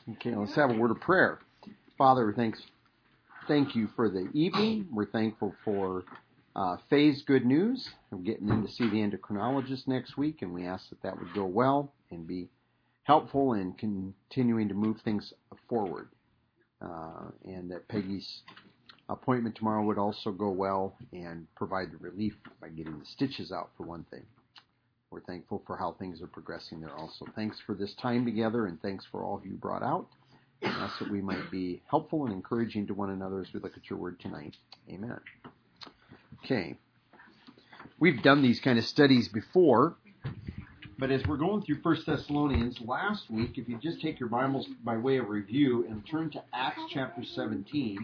Okay, let's have a word of prayer. Father, thank you for the evening. We're thankful for Faye's good news. We're getting in to see the endocrinologist next week, and we ask that would go well and be helpful in continuing to move things forward. And that Peggy's appointment tomorrow would also go well and provide the relief by getting the stitches out, for one thing. We're thankful for how things are progressing there also. Thanks for this time together, and thanks for all you brought out. And ask that we might be helpful and encouraging to one another as we look at your word tonight. Amen. Okay. We've done these kind of studies before, but as we're going through 1 Thessalonians, last week, if you just take your Bibles by way of review and turn to Acts chapter 17,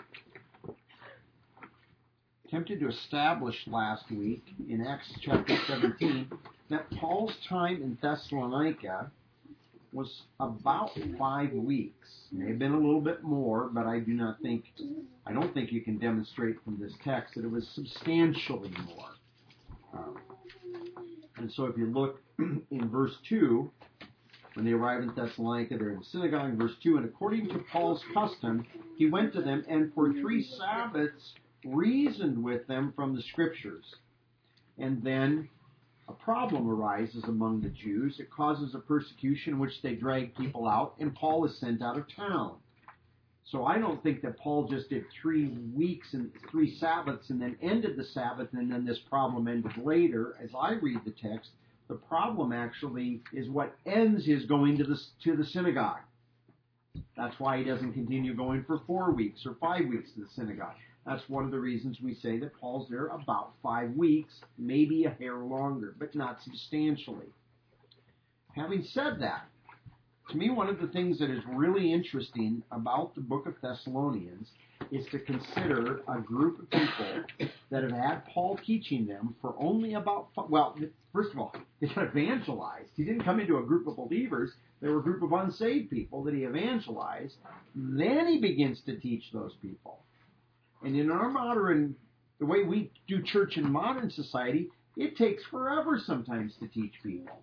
attempted to establish last week in Acts chapter 17 that Paul's time in Thessalonica was about 5 weeks. It may have been a little bit more, but I don't think you can demonstrate from this text that it was substantially more. And so if you look in verse 2, when they arrived in Thessalonica, they're in the synagogue in verse 2, and according to Paul's custom, he went to them and for 3 Sabbaths reasoned with them from the Scriptures. And then a problem arises among the Jews. It causes a persecution in which they drag people out, and Paul is sent out of town. So I don't think that Paul just did 3 weeks and 3 Sabbaths and then ended the Sabbath and then this problem ended later. As I read the text, the problem actually is what ends his going to the synagogue. That's why he doesn't continue going for 4 weeks or 5 weeks to the synagogue. That's one of the reasons we say that Paul's there about 5 weeks, maybe a hair longer, but not substantially. Having said that, to me, one of the things that is really interesting about the book of Thessalonians is to consider a group of people that have had Paul teaching them for only about, first of all, they got evangelized. He didn't come into a group of believers. They were a group of unsaved people that he evangelized. Then he begins to teach those people. And in our modern, the way we do church in modern society, it takes forever sometimes to teach people.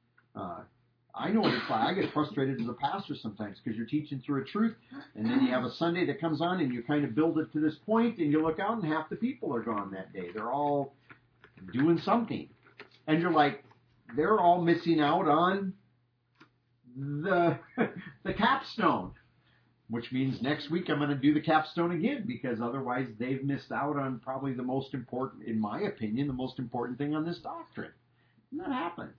I know what it's like. I get frustrated as a pastor sometimes because you're teaching through a truth, and then you have a Sunday that comes on, and you kind of build it to this point, and you look out, and half the people are gone that day. They're all doing something. And you're like, they're all missing out on the capstone. Which means next week I'm going to do the capstone again, because otherwise they've missed out on probably the most important, in my opinion, the most important thing on this doctrine. And that happens,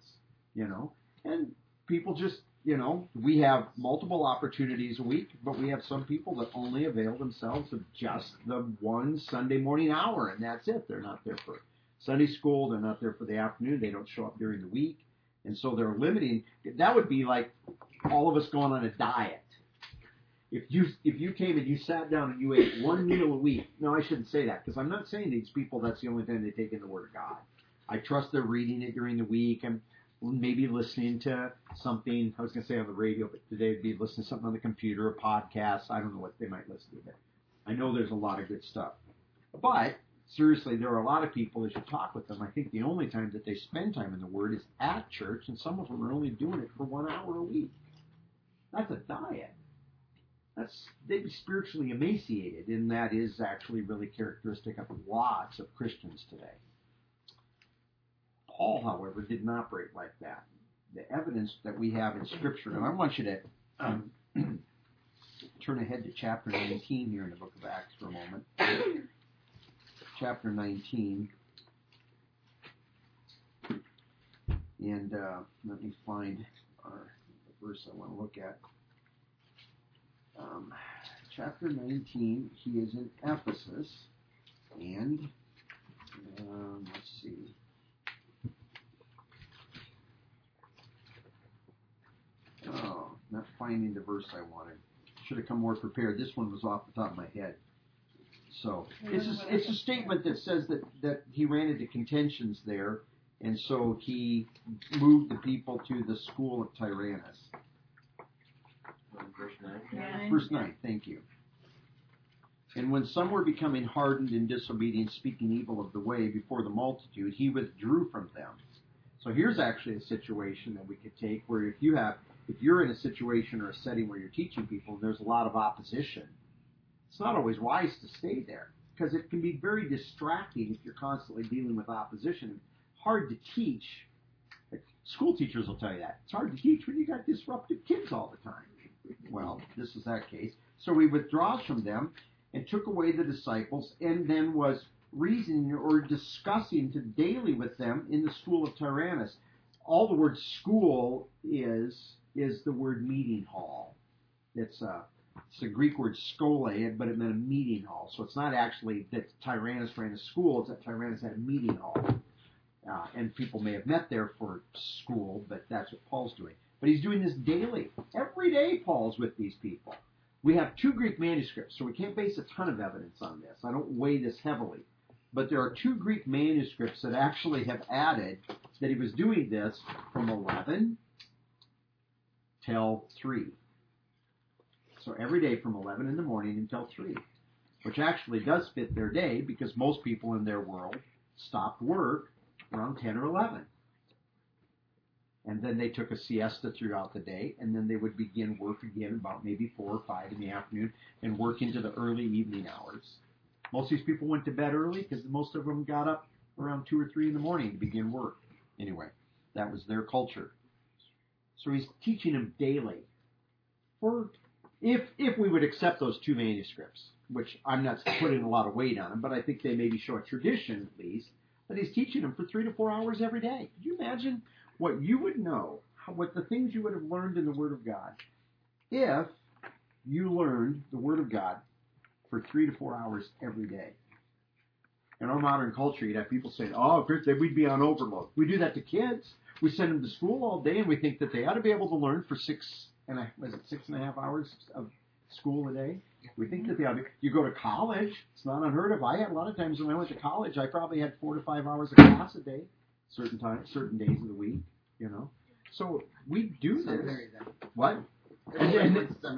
And people just, we have multiple opportunities a week, but we have some people that only avail themselves of just the one Sunday morning hour, and that's it. They're not there for Sunday school. They're not there for the afternoon. They don't show up during the week. And so they're limiting. That would be like all of us going on a diet. If you came and you sat down and you ate one meal a week, no, I shouldn't say that, because I'm not saying these people that's the only time they take in the Word of God. I trust they're reading it during the week and maybe listening to something, I was going to say on the radio, but today they'd be listening to something on the computer, a podcast. I don't know what they might listen to, but I know there's a lot of good stuff. But seriously, there are a lot of people, as you talk with them, I think the only time that they spend time in the Word is at church, and some of them are only doing it for 1 hour a week. That's a diet. They'd be spiritually emaciated, and that is actually really characteristic of lots of Christians today. Paul, however, didn't operate like that. The evidence that we have in Scripture, and I want you to turn ahead to chapter 19 here in the book of Acts for a moment. Chapter 19. And let me find the verse I want to look at. Chapter 19, he is in Ephesus, and let's see. Oh, not finding the verse I wanted. Should have come more prepared. This one was off the top of my head. So it's a statement that says that he ran into contentions there, and so he moved the people to the school of Tyrannus. Verse 9. Yeah. Verse 9, thank you. And when some were becoming hardened and disobedient, speaking evil of the way before the multitude, he withdrew from them. So here's actually a situation that we could take where if you have, if you're in a situation or a setting where you're teaching people and there's a lot of opposition, it's not always wise to stay there because it can be very distracting if you're constantly dealing with opposition. Hard to teach. Like school teachers will tell you that. It's hard to teach when you got disruptive kids all the time. Well, this is that case. So he withdraws from them and took away the disciples and then was reasoning or discussing daily with them in the school of Tyrannus. All the word school is the word meeting hall. It's a Greek word skole, but it meant a meeting hall. So it's not actually that Tyrannus ran a school, it's that Tyrannus had a meeting hall. And people may have met there for school, but that's what Paul's doing. But he's doing this daily. Every day Paul's with these people. We have 2 Greek manuscripts, so we can't base a ton of evidence on this. I don't weigh this heavily. But there are 2 Greek manuscripts that actually have added that he was doing this from 11 till 3. So every day from 11 in the morning until 3, which actually does fit their day because most people in their world stopped work around 10 or 11. And then they took a siesta throughout the day, and then they would begin work again about maybe 4 or 5 in the afternoon and work into the early evening hours. Most of these people went to bed early because most of them got up around 2 or 3 in the morning to begin work. Anyway, that was their culture. So he's teaching them daily. If we would accept those 2 manuscripts, which I'm not putting a lot of weight on them, but I think they maybe show a tradition at least, that he's teaching them for 3 to 4 hours every day. Could you imagine what you would know, what the things you would have learned in the Word of God if you learned the Word of God for 3 to 4 hours every day? In our modern culture, you'd have people saying, oh, Chris, we'd be on overload. We do that to kids. We send them to school all day, and we think that they ought to be able to learn for 6.5 hours of school a day? We think that they ought to. You go to college, it's not unheard of. I had a lot of times when I went to college, I probably had 4 to 5 hours of class a day, certain days of the week, So we do this. Seminary, then. What? And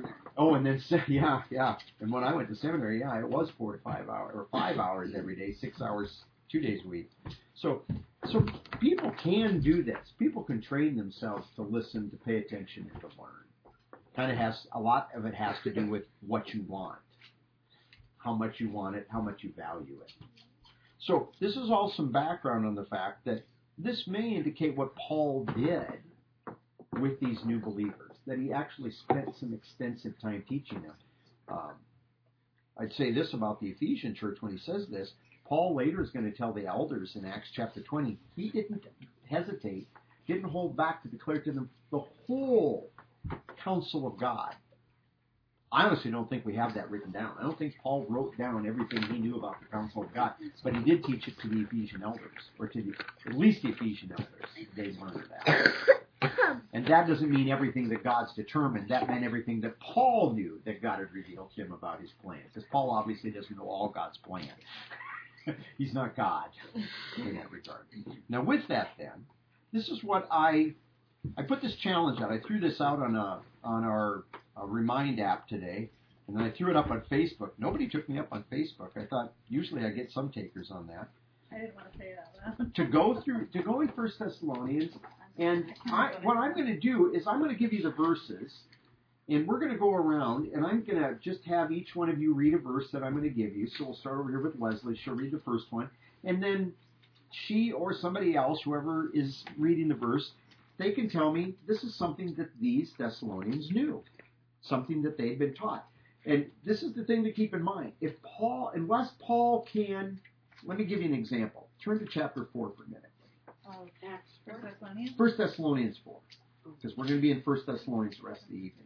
when I went to seminary, it was 4 to 5 hours, or 5 hours every day, 6 hours, 2 days a week. So people can do this. People can train themselves to listen, to pay attention, and to learn. A lot of it has to do with what you want, how much you want it, how much you value it. So this is all some background on the fact that this may indicate what Paul did with these new believers, that he actually spent some extensive time teaching them. I'd say this about the Ephesian church when he says this. Paul later is going to tell the elders in Acts chapter 20, he didn't hesitate, didn't hold back to declare to them the whole counsel of God. I honestly don't think we have that written down. I don't think Paul wrote down everything he knew about the counsel of God, but he did teach it to the Ephesian elders, or to at least the Ephesian elders. They learned that. And that doesn't mean everything that God's determined. That meant everything that Paul knew that God had revealed to him about his plan. Because Paul obviously doesn't know all God's plan. He's not God in that regard. Now with that then, this is what I put this challenge out. I threw this out on our Remind app today, and then I threw it up on Facebook. Nobody took me up on Facebook. I thought usually I get some takers on that. I didn't want to say that. to go in 1 Thessalonians, and what I'm going to do is I'm going to give you the verses, and we're going to go around, and I'm going to just have each one of you read a verse that I'm going to give you. So we'll start over here with Leslie. She'll read the first one, and then she or somebody else, whoever is reading the verse, they can tell me this is something that these Thessalonians knew, something that they'd been taught. And this is the thing to keep in mind. Unless Paul can, let me give you an example. Turn to chapter 4 for a minute. Oh, Acts 1 Thessalonians? 1 Thessalonians 4. Because we're going to be in 1 Thessalonians the rest of the evening.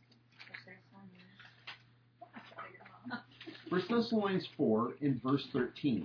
1 Thessalonians 4 in verse 13. It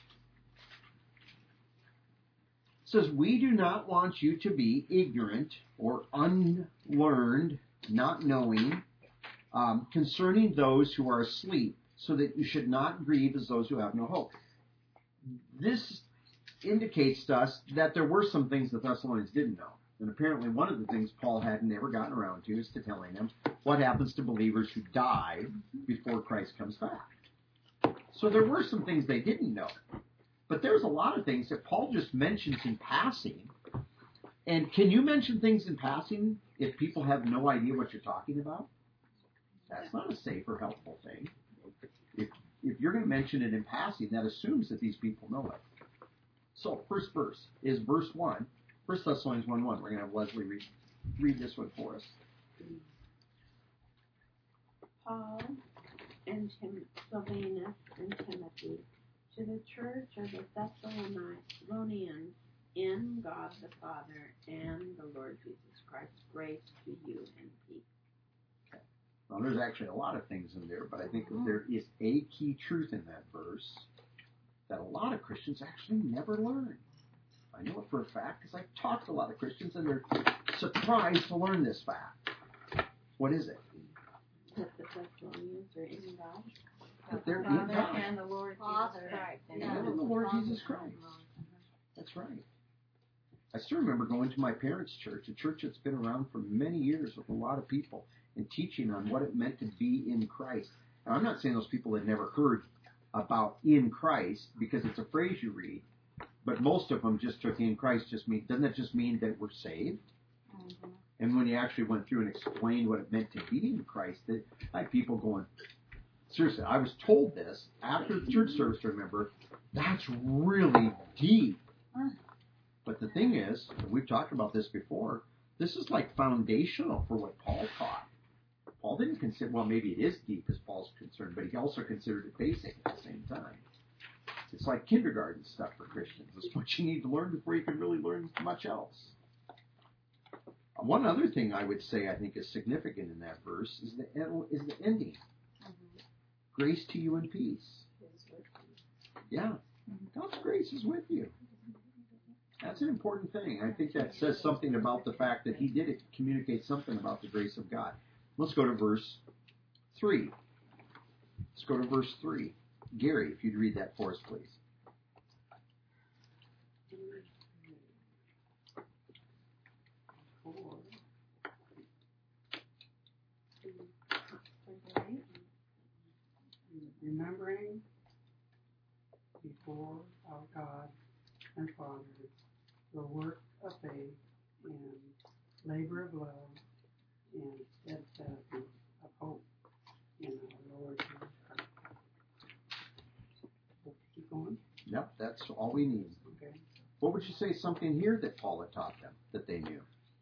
says, we do not want you to be ignorant or unlearned, not knowing, concerning those who are asleep, so that you should not grieve as those who have no hope. This indicates to us that there were some things the Thessalonians didn't know. And apparently one of the things Paul hadn't ever gotten around to is to telling them what happens to believers who die before Christ comes back. So there were some things they didn't know. But there's a lot of things that Paul just mentions in passing. And can you mention things in passing if people have no idea what you're talking about? That's not a safe or helpful thing. If you're going to mention it in passing, that assumes that these people know it. So, first verse is verse 1, 1 Thessalonians 1:1. We're going to have Leslie read this one for us. Paul and Silvanus and Timothy, to the church of the Thessalonians, in God the Father and the Lord Jesus Christ, grace to you and peace. Okay. Well, there's actually a lot of things in there, but I think that there is a key truth in that verse that a lot of Christians actually never learn. I know it for a fact because I've talked to a lot of Christians and they're surprised to learn this fact. What is it? That the Thessalonians are in God. That they're in Father God. and the Lord Jesus Christ. And in the Lord Jesus Christ. That's right. I still remember going to my parents' church, a church that's been around for many years with a lot of people, and teaching on what it meant to be in Christ. Now, I'm not saying those people had never heard about in Christ because it's a phrase you read, but most of them just took in Christ doesn't that just mean that we're saved? Mm-hmm. And when you actually went through and explained what it meant to be in Christ, that I had people going, seriously, I was told this after the church service, remember, that's really deep. But the thing is, and we've talked about this before, this is like foundational for what Paul taught. Paul didn't consider, well, maybe it is deep as Paul's concerned, but he also considered it basic at the same time. It's like kindergarten stuff for Christians. It's what you need to learn before you can really learn much else. One other thing I would say I think is significant in that verse is the ending. Mm-hmm. Grace to you and peace. Yeah. God's grace is with you. That's an important thing. I think that says something about the fact that he did communicate something about the grace of God. Let's go to verse 3. Let's go to verse 3. Gary, if you'd read that for us, please. Remembering before our God and Father the work of faith and labor of love and steadfastness of hope in our Lord Jesus Christ. Keep going. Yep, that's all we need. Okay. What would you say something here that Paul had taught them that they knew?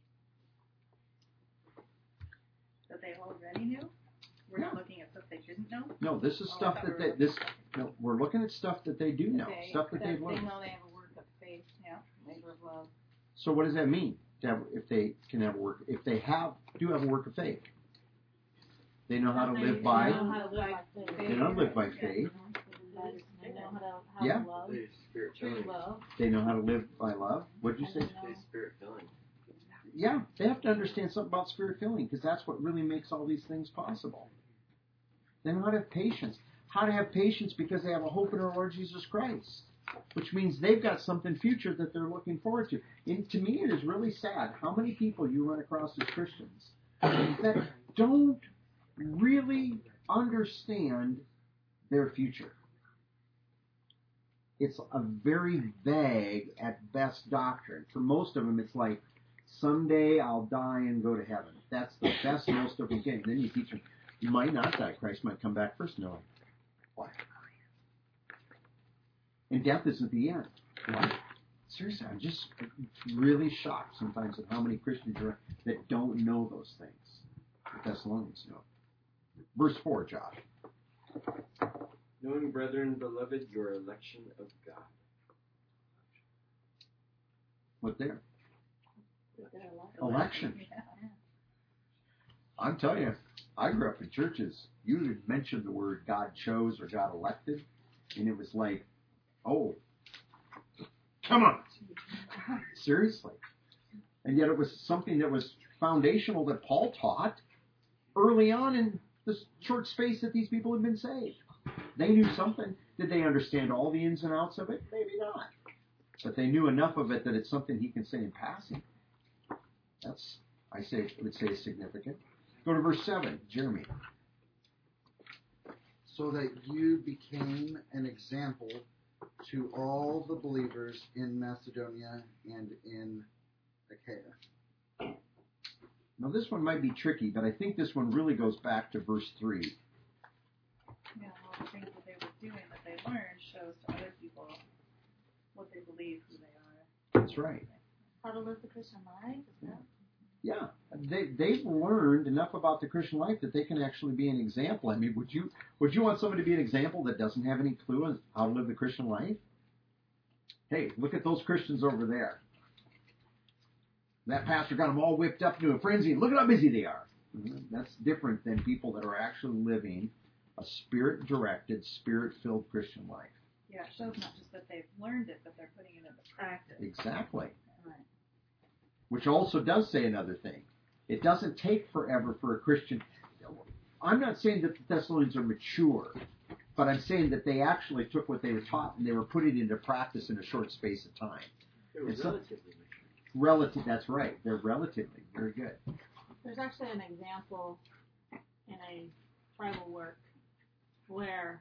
That they already knew? We're not looking at stuff they didn't know? No, this is stuff we're looking at stuff that they do know, stuff that they've learned. They know they have a work of faith, labor of love. So what does that mean? If they can have a work, if they do have a work of faith, they know how to live by. They know how to live by faith. They know how to love. They know how to live by love. What did you say? Spirit filling. Yeah, they have to understand something about spirit filling because that's what really makes all these things possible. They know how to have patience. How to have patience because they have a hope in our Lord Jesus Christ, which means they've got something future that they're looking forward to. And to me, it is really sad how many people you run across as Christians that don't really understand their future. It's a very vague, at best, doctrine. For most of them, it's like, someday I'll die and go to heaven. That's the best most of them get. And then you teach them, you might not die. Christ might come back first. No. Why? And death isn't the end. Why? Seriously, I'm just really shocked sometimes at how many Christians are that don't know those things. The Thessalonians know. Verse 4, Josh. Knowing, brethren, beloved, your election of God. What there? Election. Yeah. I'm telling you, I grew up in churches. You would mention the word God chose or God elected, and it was like, oh, come on. Seriously. And yet it was something that was foundational that Paul taught early on in the short space that these people had been saved. They knew something. Did they understand all the ins and outs of it? Maybe not. But they knew enough of it that it's something he can say in passing. That's, I would say, is significant. Go to verse 7, Jeremy. So that you became an example to all the believers in Macedonia and in Achaia. Now this one might be tricky, but I think this one really goes back to verse 3. Yeah, all the things that they were doing that they learned shows to other people what they believe, who they are. That's right. How to live the Christian life? Is that? Yeah, they've learned enough about the Christian life that they can actually be an example. I mean, would you want somebody to be an example that doesn't have any clue on how to live the Christian life? Hey, look at those Christians over there. That pastor got them all whipped up into a frenzy. Look at how busy they are. That's different than people that are actually living a spirit-directed, spirit-filled Christian life. Yeah, it shows not just that they've learned it, but they're putting it into practice. Exactly. Right. Which also does say another thing. It doesn't take forever for a Christian. I'm not saying that the Thessalonians are mature, but I'm saying that they actually took what they were taught and they were putting it into practice in a short space of time. It was It's relatively mature. Relative, that's right. They're relatively very good. There's actually an example in a tribal work where,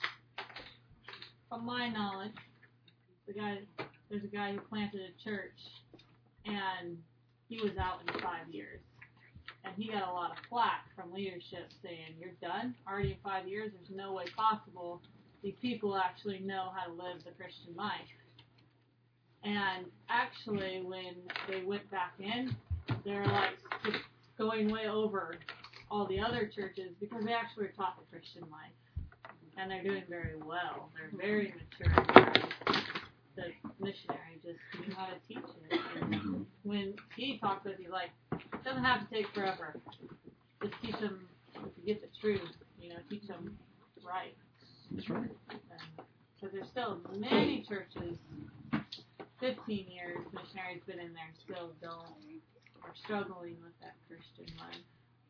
from my knowledge, there's a guy who planted a church, and he was out in 5 years. And he got a lot of flack from leadership saying, "You're done? Already in 5 years? There's no way possible these people actually know how to live the Christian life." And actually, when they went back in, they're like just going way over all the other churches because they actually were taught the Christian life. And they're doing very well. They're very mature. The missionary just knew how to teach it. And when he talked with you, like, it doesn't have to take forever. Just teach them to get the truth. Teach them right. That's right. Because there's still many churches, 15 years missionaries been in there, still are struggling with that Christian life.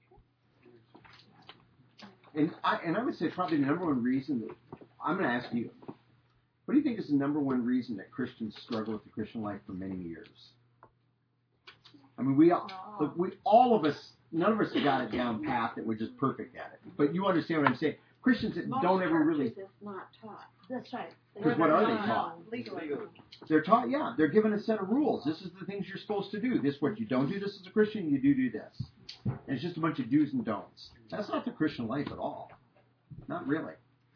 And I would say probably the number one reason that I'm going to ask you, what do you think is the number one reason that Christians struggle with the Christian life for many years? I mean, all of us, none of us have got it down pat that we're just perfect at it. But you understand what I'm saying? Christians that don't ever really. It's not taught. That's right. Because what are they taught? Legally. They're taught, yeah. They're given a set of rules. This is the things you're supposed to do. This is what you don't do. This as a Christian, you do this. And it's just a bunch of do's and don'ts. That's not the Christian life at all. Not really.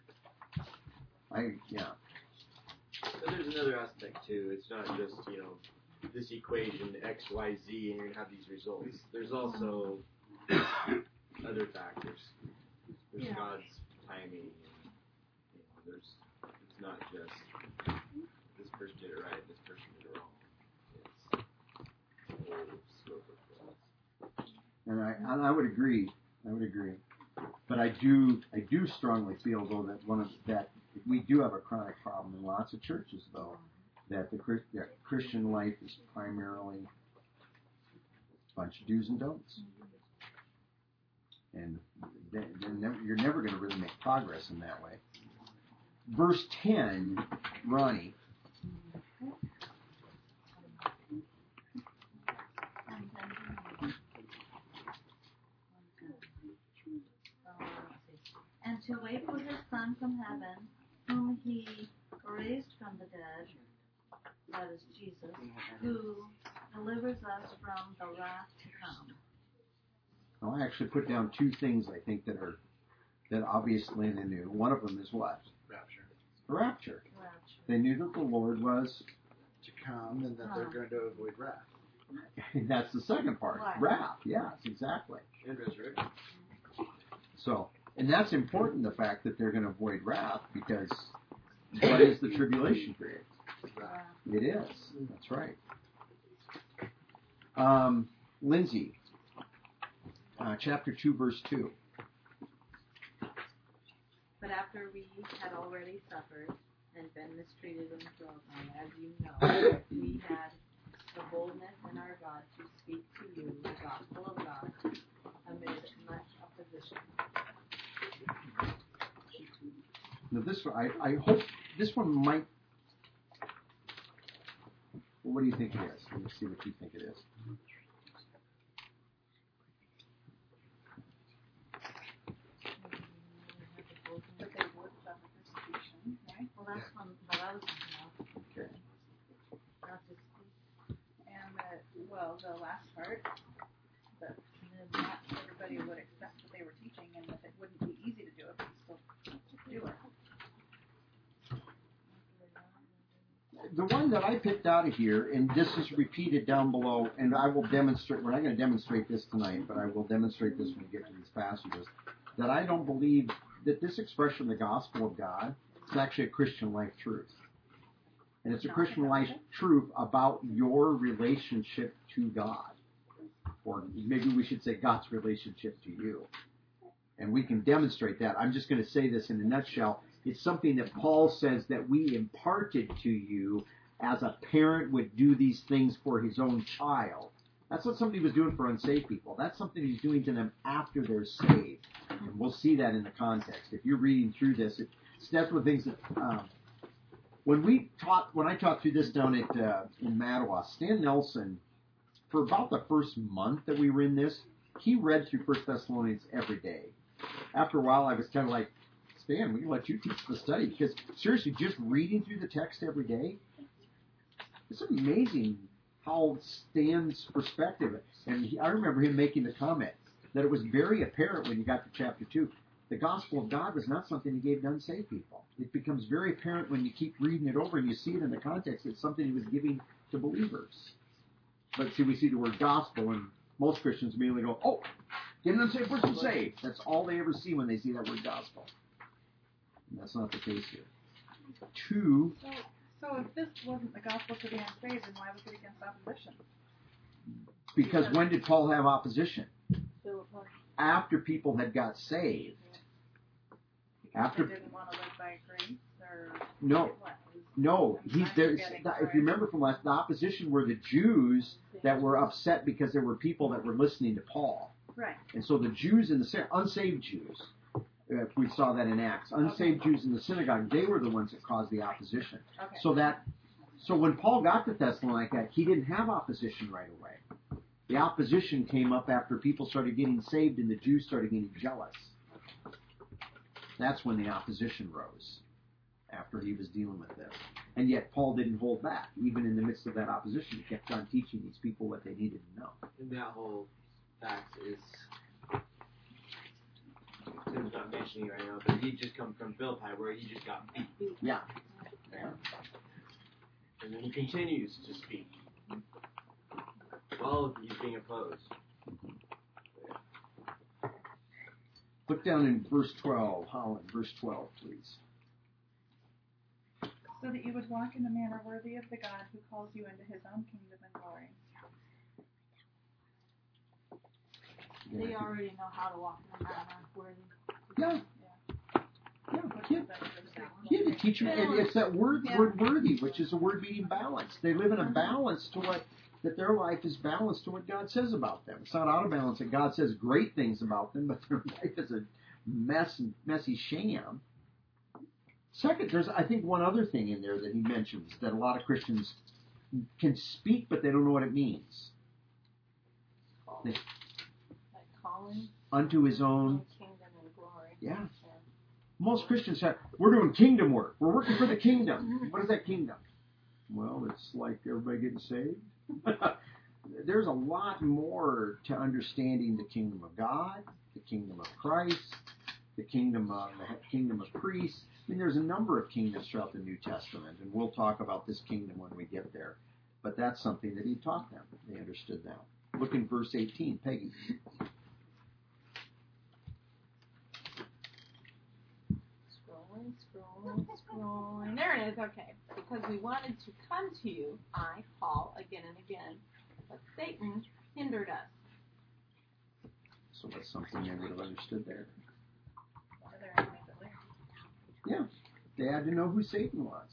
But there's another aspect too. It's not just, this equation, X, Y, Z, and you're going to have these results. There's also other factors. There's God's timing. And, it's not just this person did it right, this person did it wrong. It's a whole scope of things. And I would agree. But I do strongly feel though that we do have a chronic problem in lots of churches though, that the Christian life is primarily a bunch of do's and don'ts. And you're never going to really make progress in that way. Verse 10, Ronnie. And to wait for his Son from heaven, whom he raised from the dead, that is Jesus, who delivers us from the wrath to come. Well, I actually put down two things I think that obviously they knew. One of them is what? Rapture. They knew that the Lord was To come and that they're going to avoid wrath. That's the second part. Wrath. Yes, exactly. And resurrection. So, and that's important, the fact that they're going to avoid wrath, because what is the tribulation period? It is. That's right. Lindsay, chapter 2, verse 2. But after we had already suffered and been mistreated in the world, as you know, we had the boldness in our God to speak to you the gospel of God amid much opposition. Now this one, I hope this one might. Well, what do you think it is? Let me see what you think it is. But they would suffer persecution, right? Well, that's one that I was thinking of. Okay. Not just And that, well, well, the last part, that not everybody would accept what they were teaching, and that it wouldn't be easy to do it, but still do it. The one that I picked out of here, and this is repeated down below, and I will demonstrate, we're not going to demonstrate this tonight, but I will demonstrate this when we get to these passages, that I don't believe that this expression of the gospel of God is actually a Christian life truth. And it's a Christian life truth about your relationship to God. Or maybe we should say God's relationship to you. And we can demonstrate that. I'm just going to say this in a nutshell. It's something that Paul says that we imparted to you as a parent would do these things for his own child. That's what somebody was doing for unsaved people. That's something he's doing to them after they're saved. And we'll see that in the context. If you're reading through this, that's one of the things that... When I taught through this down at in Mattawa, Stan Nelson, for about the first month that we were in this, he read through 1 Thessalonians every day. After a while, I was kind of like, Stan, we can let you teach the study, because seriously, just reading through the text every day, it's amazing how Stan's perspective. And I remember him making the comment that it was very apparent when you got to chapter 2. The gospel of God was not something he gave to unsaved people. It becomes very apparent when you keep reading it over and you see it in the context. It's something he was giving to believers. But see, we see the word gospel, and most Christians immediately go, oh, get an unsaved person saved. That's all they ever see when they see that word gospel. And that's not the case here. 2. So if this wasn't the gospel to the unsaved, then why was it against opposition? Because when did Paul have opposition? After people had got saved. After they didn't want to live by grace, or no, what? No. If you remember from last, the opposition were the Jews that were upset because there were people that were listening to Paul. Right. And so the Jews and the unsaved Jews, we saw that in Acts, unsaved Jews in the synagogue, they were the ones that caused the opposition. Okay. So when Paul got to Thessalonica, he didn't have opposition right away. The opposition came up after people started getting saved and the Jews started getting jealous. That's when the opposition rose, after he was dealing with this. And yet Paul didn't hold back. Even in the midst of that opposition, he kept on teaching these people what they needed to know. And that whole fact is, Tim's not mentioning right now, but he just come from Philippi where he just got beat. Yeah. And then he continues to speak while he's being opposed. Look down in verse 12, Holland, verse 12, please. So that you would walk in a manner worthy of the God who calls you into his own kingdom and glory. They already know how to walk in a manner worthy. Yeah. Yeah, to teach them. And it's that word worthy, which is a word meaning balance. They live in a balance to that their life is balanced to what God says about them. It's not out of balance that God says great things about them, but their life is a messy sham. Second, there's, I think, one other thing in there that he mentions that a lot of Christians can speak, but they don't know what it means. Like calling Unto his own kingdom and glory. Yeah. Most Christians say, we're doing kingdom work. We're working for the kingdom. What is that kingdom? Well, it's like everybody getting saved. There's a lot more to understanding the kingdom of God, the kingdom of Christ, the kingdom of priests. I mean, there's a number of kingdoms throughout the New Testament, and we'll talk about this kingdom when we get there. But that's something that he taught them. They understood that. Look in verse 18, Peggy. Scrolling. There it is. Okay. Because we wanted to come to you, I, Paul, again and again, but Satan hindered us. So that's something they would have understood there. Other enemies at least. Yeah. They had to know who Satan was.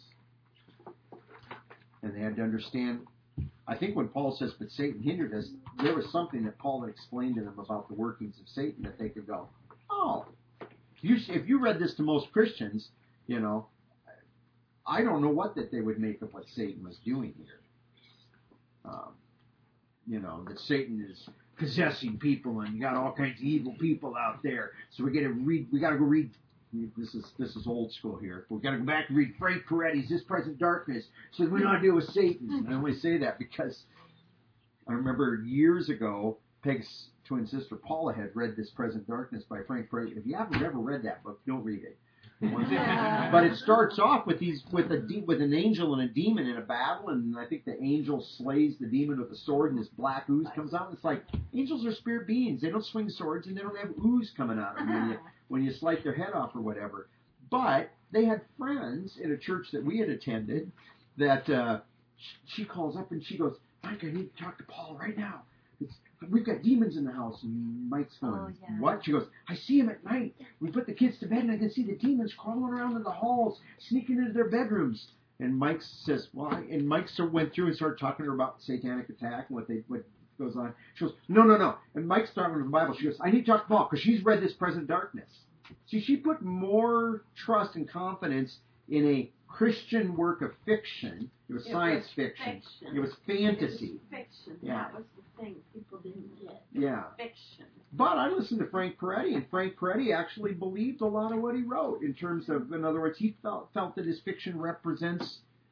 And they had to understand. I think when Paul says, but Satan hindered us, there was something that Paul had explained to them about the workings of Satan that they could go, oh. If you read this to most Christians, you know, I don't know what that they would make of what Satan was doing here. You know, that Satan is possessing people and you got all kinds of evil people out there. So we got to go read. This is old school here. We got to go back and read Frank Peretti's This Present Darkness so we don't deal with Satan. I only say that because I remember years ago, Peg's twin sister Paula had read This Present Darkness by Frank Peretti. If you haven't ever read that book, don't read it. But it starts off with an angel and a demon in a battle, and I think the angel slays the demon with a sword, and this black ooze comes out. And it's like, angels are spirit beings. They don't swing swords, and they don't have ooze coming out of them when you slice their head off or whatever. But they had friends in a church that we had attended that she calls up and she goes, Mike, I need to talk to Paul right now. We've got demons in the house. And Mike's going, what? She goes, I see him at night. We put the kids to bed, and I can see the demons crawling around in the halls, sneaking into their bedrooms. And Mike says, why? And Mike went through and started talking to her about satanic attack and what goes on. She goes, no. And Mike's talking with the Bible. She goes, I need to talk to Paul because she's read This Present Darkness. See, she put more trust and confidence in a Christian work of fiction. It was science fiction. It was fantasy. It was fiction. Yeah. That was the thing people didn't get. Yeah. Fiction. But I listened to Frank Peretti, and Frank Peretti actually believed a lot of what he wrote in terms of, in other words, he felt that his fiction represented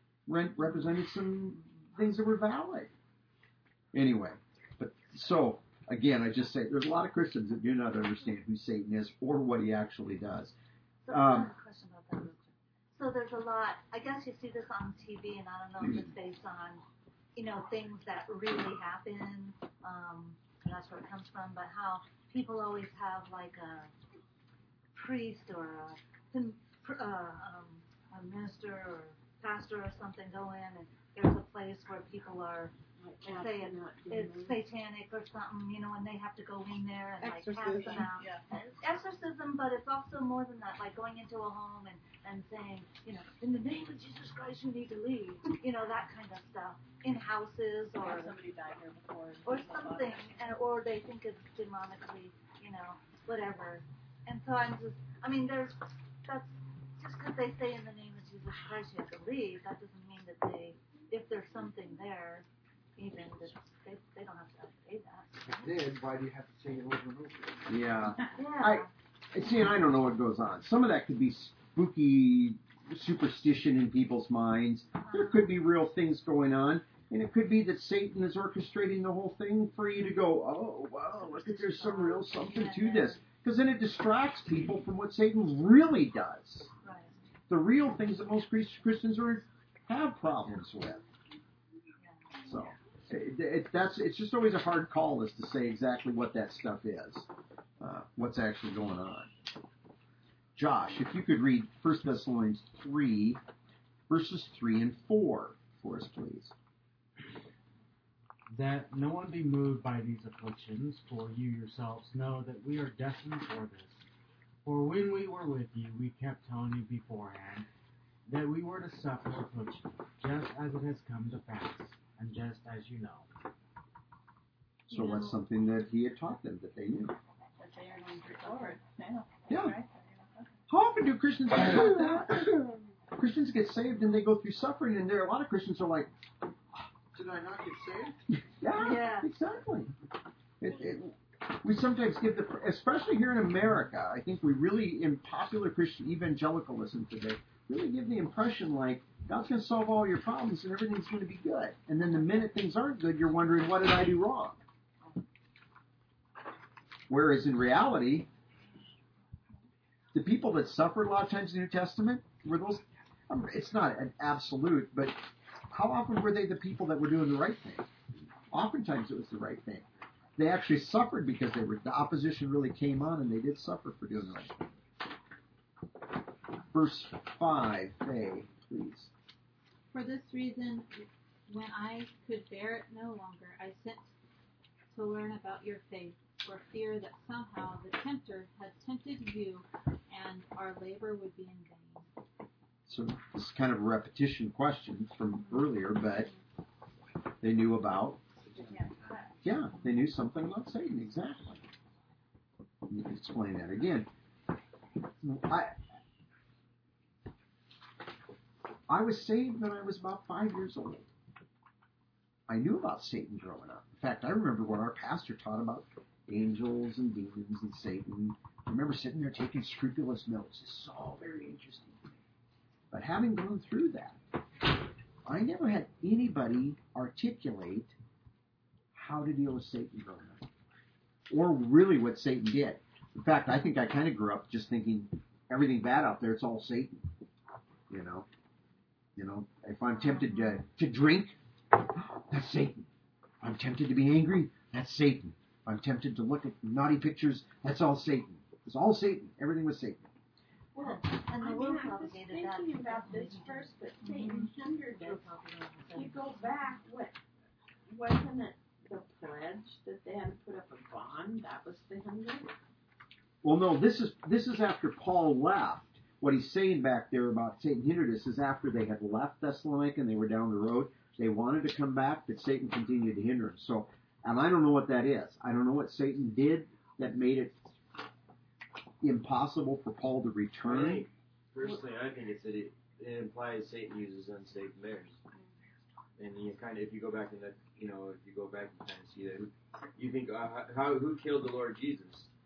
some things that were valid. Anyway, but so, again, I just say there's a lot of Christians that do not understand who Satan is or what he actually does. So I have a question about that, Richard. So there's a lot, I guess you see this on TV, and I don't know if it's based on, things that really happen, and that's where it comes from, but how people always have like a priest or a minister or pastor or something go in, and there's a place where people are, say it's satanic or something, and they have to go in there and like cast them out. Yeah. Exorcism, but it's also more than that, like going into a home and saying, in the name of Jesus Christ, you need to leave. That kind of stuff. In houses or somebody died here before. or something, or they think it's demonically, whatever. And so that's just because they say in the name of Jesus Christ you have to leave, that doesn't mean that if there's something there, even that they don't have to say that. If it did, why do you have to say it over and over? Yeah. Yeah. See, and I don't know what goes on. Some of that could be spooky superstition in people's minds. There could be real things going on. And it could be that Satan is orchestrating the whole thing for you to go, oh, wow, look at there's some real something to this. Because then it distracts people from what Satan really does. Right. The real things that most Christians have problems with. So it's just always a hard call as to say exactly what that stuff is, what's actually going on. Josh, if you could read 1 Thessalonians 3, verses 3 and 4 for us, please. That no one be moved by these afflictions, for you yourselves know that we are destined for this. For when we were with you, we kept telling you beforehand that we were to suffer affliction, just as it has come to pass, and just as you know. So that's something that he had taught them, that they knew. That they are going to forward. Yeah. Right? How often do Christians get taught that? Christians get saved and they go through suffering, and there are a lot of Christians are like, did I not get saved? Yeah. Exactly. We sometimes give especially here in America, I think we really, in popular Christian evangelicalism today, really give the impression like God's going to solve all your problems and everything's going to be good. And then the minute things aren't good, you're wondering, what did I do wrong? Whereas in reality, the people that suffered a lot of times in the New Testament were those, it's not an absolute, but how often were they the people that were doing the right thing? Oftentimes it was the right thing. They actually suffered because the opposition really came on, and they did suffer for doing the right thing. Verse 5, Faye, please. For this reason, when I could bear it no longer, I sent to learn about your faith, for fear that somehow the tempter had tempted you, and our labor would be in vain. So this is kind of a repetition question from earlier, but they knew about, they knew something about Satan, exactly. You can explain that again. I was saved when I was about 5 years old. I knew about Satan growing up. In fact, I remember when our pastor taught about angels and demons and Satan. I remember sitting there taking scrupulous notes. It's all very interesting. But having gone through that, I never had anybody articulate how to deal with Satan growing up, or really what Satan did. In fact, I think I kind of grew up just thinking everything bad out there, it's all Satan. You know, if I'm tempted to drink, that's Satan. If I'm tempted to be angry, that's Satan. If I'm tempted to look at naughty pictures, that's all Satan. It's all Satan. Everything was Satan. Well, and the I world was propagated that. thinking about this first, but Satan hindered it. If you go back, wasn't it the pledge that they had to put up a bond? That was the hindrance? Well, no, this is after Paul left. What he's saying back there about Satan hindered us is after they had left Thessalonica and they were down the road. They wanted to come back, but Satan continued to hinder them. So, and I don't know what that is. I don't know what Satan did that made it impossible for Paul to return. Personally, I think it implies Satan uses unsaved mares. And you kind of, if you go back and you kind of see that. You think who killed the Lord Jesus?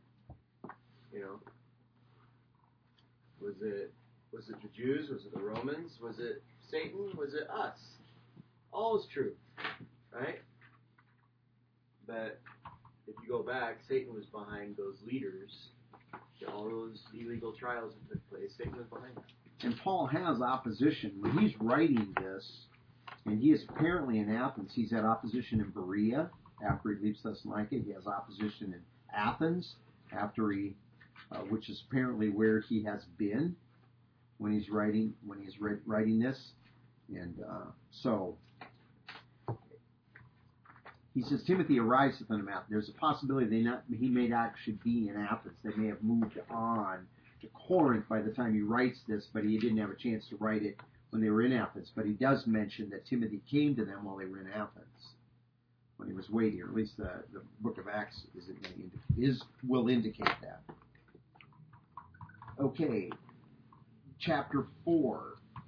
Was it the Jews? Was it the Romans? Was it Satan? Was it us? All is true, right? But if you go back, Satan was behind those leaders. All those illegal trials that took place, Satan was behind them. And Paul has opposition. When he's writing this, and he is apparently in Athens, he's had opposition in Berea after he leaves Thessalonica. He has opposition in Athens after which is apparently where he has been when he's writing this. And so he says, Timothy arrives at them. There's a possibility he may not actually be in Athens. They may have moved on to Corinth by the time he writes this, but he didn't have a chance to write it when they were in Athens. But he does mention that Timothy came to them while they were in Athens, when he was waiting, or at least the book of Acts will indicate that. Okay, chapter 4.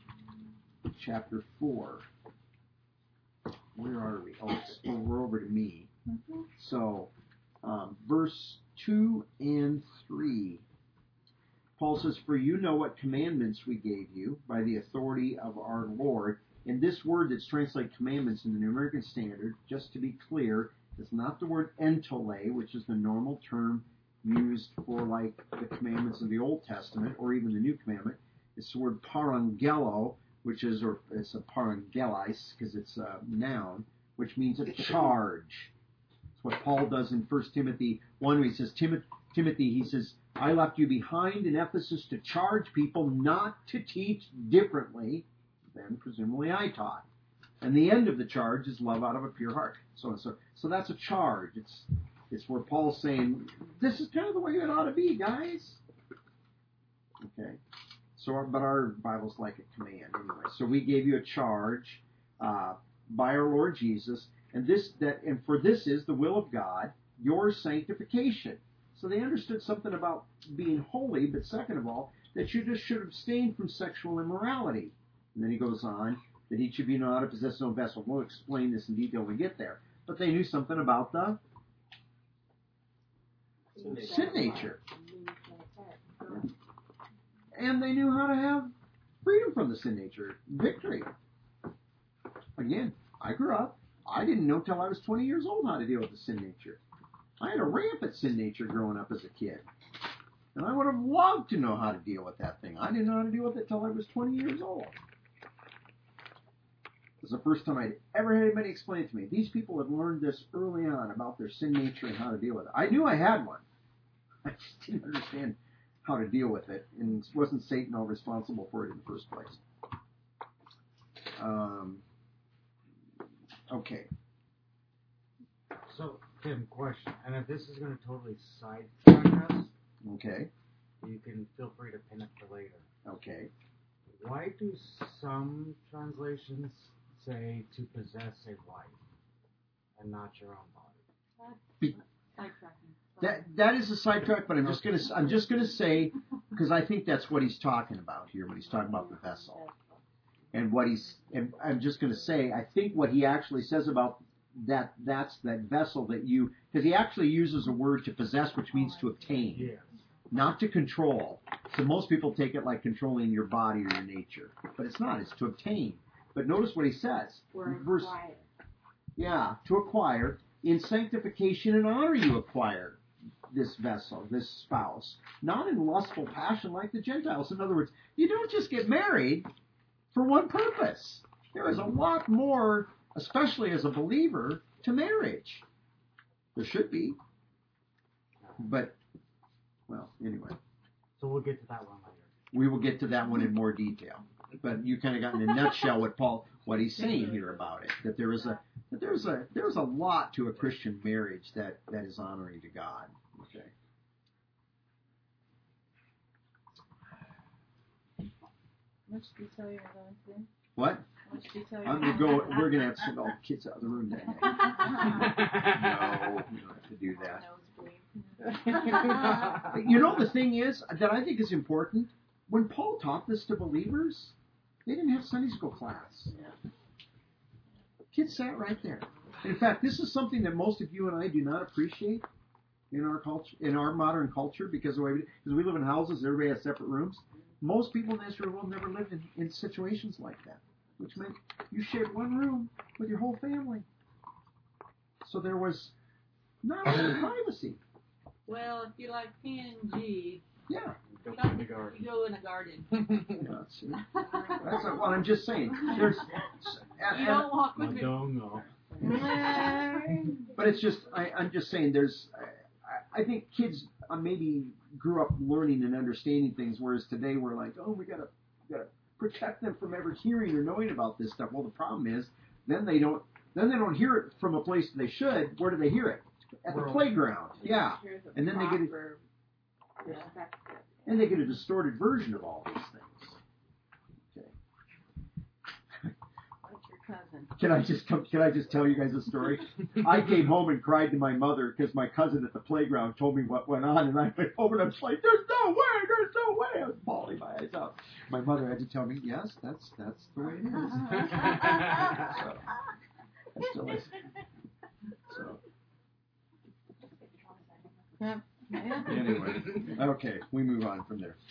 Where are we? We're over to me. Mm-hmm. So, verse 2 and 3. Paul says, "For you know what commandments we gave you by the authority of our Lord." And this word that's translated commandments in the New American Standard, just to be clear, is not the word entole, which is the normal term used for like the commandments of the Old Testament or even the New Commandment. It's the word parangelo, or it's a parangelis because it's a noun, which means a charge. It's what Paul does in 1 Timothy 1, where he says, Timothy, he says, "I left you behind in Ephesus to charge people not to teach differently than presumably I taught." And the end of the charge is love out of a pure heart. So that's a charge. It's where Paul's saying, this is kind of the way it ought to be, guys. Okay. But our Bible's like a command anyway. So we gave you a charge by our Lord Jesus, and for this is the will of God, your sanctification. So they understood something about being holy, but second of all, that you just should abstain from sexual immorality. And then he goes on that each of you know how to possess his own vessel. We'll explain this in detail when we get there. But they knew something about the sin nature. And they knew how to have freedom from the sin nature, victory. Again, I grew up. I didn't know till I was 20 years old how to deal with the sin nature. I had a rampant sin nature growing up as a kid. And I would have loved to know how to deal with that thing. I didn't know how to deal with it till I was 20 years old. It was the first time I'd ever had anybody explain it to me. These people had learned this early on about their sin nature and how to deal with it. I knew I had one. I just didn't understand how to deal with it, and wasn't Satan all responsible for it in the first place. Okay. So, Tim, question, and if this is going to totally sidetrack us, okay, you can feel free to pin it for later. Okay. Why do some translations say to possess a wife and not your own body? That is a sidetrack, but I'm just gonna say, because I think that's what he's talking about here when he's talking about the vessel, and I'm just gonna say, I think what he actually says about that's that vessel that because he actually uses a word to possess, which means to obtain, Yes. not to control. So most people take it like controlling your body or your nature, but it's not. It's to obtain. But notice what he says. To acquire. Yeah, to acquire. in sanctification and honor you acquire this vessel, this spouse, not in lustful passion like the Gentiles. In other words, you don't just get married for one purpose. There is a lot more, especially as a believer, to marriage. There should be. But, well, anyway. So we'll get to that one later. We will get to that one in more detail. But you kind of got in a nutshell what he's saying here about it. That there's a lot to a Christian marriage that is honoring to God. Okay. Much detail you're going to? What? Much detail I'm gonna go. We're gonna have to send all the kids out of the room today. No, we don't have to do that. You know, the thing is that I think is important. When Paul taught this to believers, they didn't have Sunday school class. Kids sat right there. In fact, this is something that most of you and I do not appreciate in our culture, in our modern culture, because we live in houses, everybody has separate rooms. Most people in Israel will never lived in situations like that, which meant you shared one room with your whole family. So there was not a lot of privacy. Well, if you like PNG, yeah, go in the garden. Go in a garden. That's what I'm just saying. There's, you don't walk with me. No. But it's just, I'm just saying. There's, I think kids maybe grew up learning and understanding things, whereas today we're like, oh, we gotta protect them from ever hearing or knowing about this stuff. Well, the problem is, then they don't hear it from a place they should. Where do they hear it? At the playground. Yeah, and then they get a distorted version of all these things. Okay. Like your cousin. Can I just tell you guys a story? I came home and cried to my mother because my cousin at the playground told me what went on, and I went home and I was like, "There's no way! I was bawling my eyes out. My mother had to tell me, "Yes, that's the way it is." So, I still listen. So. Anyway, okay, we move on from there.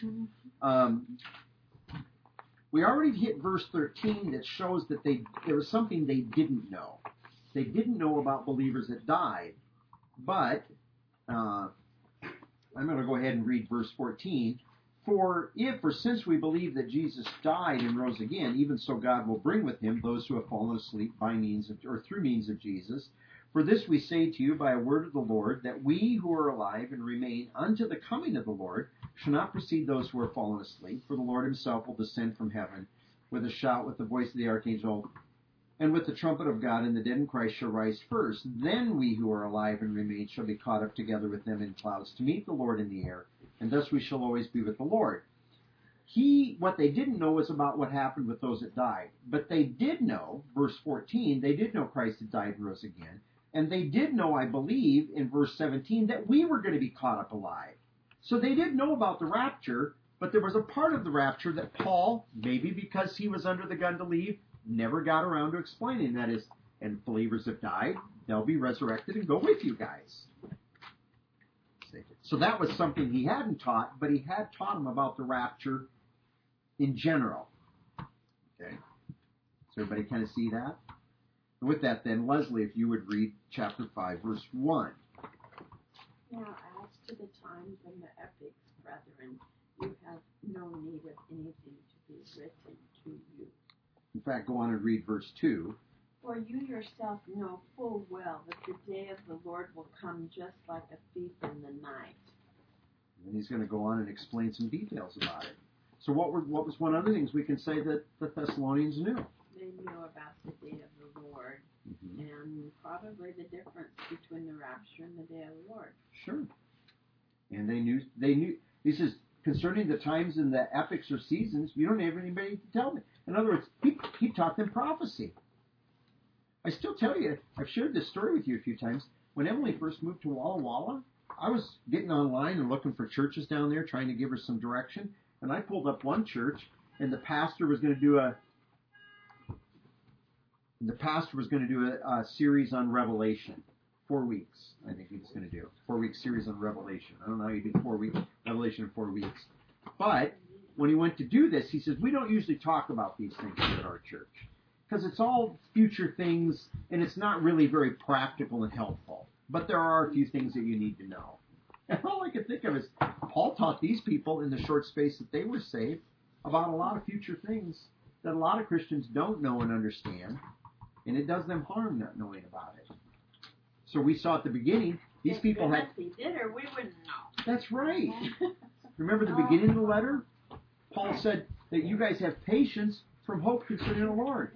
We already hit verse 13 that shows that there was something they didn't know. They didn't know about believers that died. But I'm going to go ahead and read verse 14. For since we believe that Jesus died and rose again, even so God will bring with him those who have fallen asleep by means of, or through means of Jesus. For this we say to you by a word of the Lord, that we who are alive and remain unto the coming of the Lord shall not precede those who are fallen asleep. For the Lord himself will descend from heaven with a shout, with the voice of the archangel, and with the trumpet of God, and the dead in Christ shall rise first. Then we who are alive and remain shall be caught up together with them in clouds to meet the Lord in the air, and thus we shall always be with the Lord. What they didn't know was about what happened with those that died. But they did know, verse 14, they did know Christ had died and rose again. And they did know, I believe, in verse 17, that we were going to be caught up alive. So they did know about the rapture, but there was a part of the rapture that Paul, maybe because he was under the gun to leave, never got around to explaining. That is, and believers have died, they'll be resurrected and go with you guys. So that was something he hadn't taught, but he had taught them about the rapture in general. Okay? Does everybody kind of see that? With that, then, Leslie, if you would read chapter 5, verse 1. Now, as to the times and the epochs, brethren, you have no need of anything to be written to you. In fact, go on and read verse 2. For you yourself know full well that the day of the Lord will come just like a thief in the night. And he's going to go on and explain some details about it. So what was one other things we can say that the Thessalonians knew? They knew about the day of the Lord, and probably the difference between the rapture and the day of the Lord. Sure. And they knew, he says, concerning the times and the epochs or seasons, you don't have anybody to tell me. In other words, he taught them prophecy. I still tell you, I've shared this story with you a few times. When Emily first moved to Walla Walla, I was getting online and looking for churches down there, trying to give her some direction. And I pulled up one church, and the pastor was going to do a series on Revelation. 4 weeks, I think he was going to do. 4-week series on Revelation. I don't know how you do 4 weeks, Revelation in 4 weeks. But when he went to do this, he says, we don't usually talk about these things at our church. because it's all future things, and it's not really very practical and helpful. But there are a few things that you need to know. And all I can think of is Paul taught these people in the short space that they were saved about a lot of future things that a lot of Christians don't know and understand, and it does them harm not knowing about it. So we saw at the beginning, these people had... If they did, or we wouldn't know. That's right. Remember the beginning of the letter? Paul said that you guys have patience from hope concerning the Lord.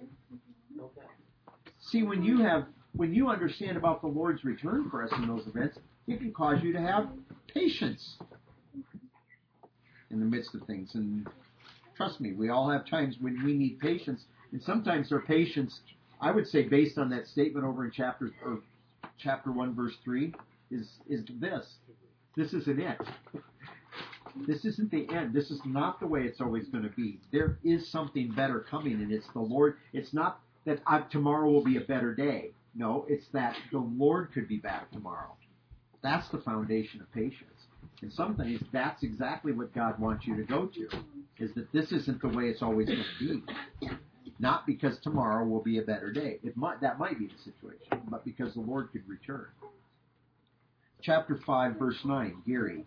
See, when you understand about the Lord's return for us in those events, it can cause you to have patience in the midst of things. And trust me, we all have times when we need patience, and sometimes our patience, I would say, based on that statement over in chapter 1, verse 3, is this. This isn't it. This isn't the end. This is not the way it's always going to be. There is something better coming, and it's the Lord. It's not that tomorrow will be a better day. No, it's that the Lord could be back tomorrow. That's the foundation of patience. And sometimes that's exactly what God wants you to go to, is that this isn't the way it's always going to be. Not because tomorrow will be a better day. That might be the situation, but because the Lord could return. Chapter 5, verse 9, Gary.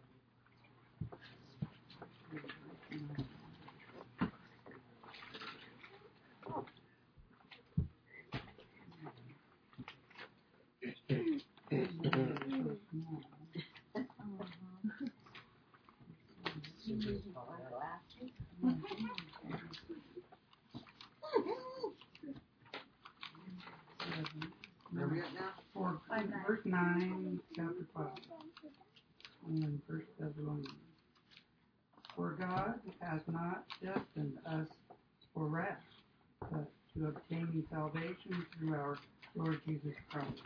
Where are we at now? Verse 9, chapter 5, and 1 Thessalonians. For God has not destined us for wrath, but to obtain salvation through our Lord Jesus Christ,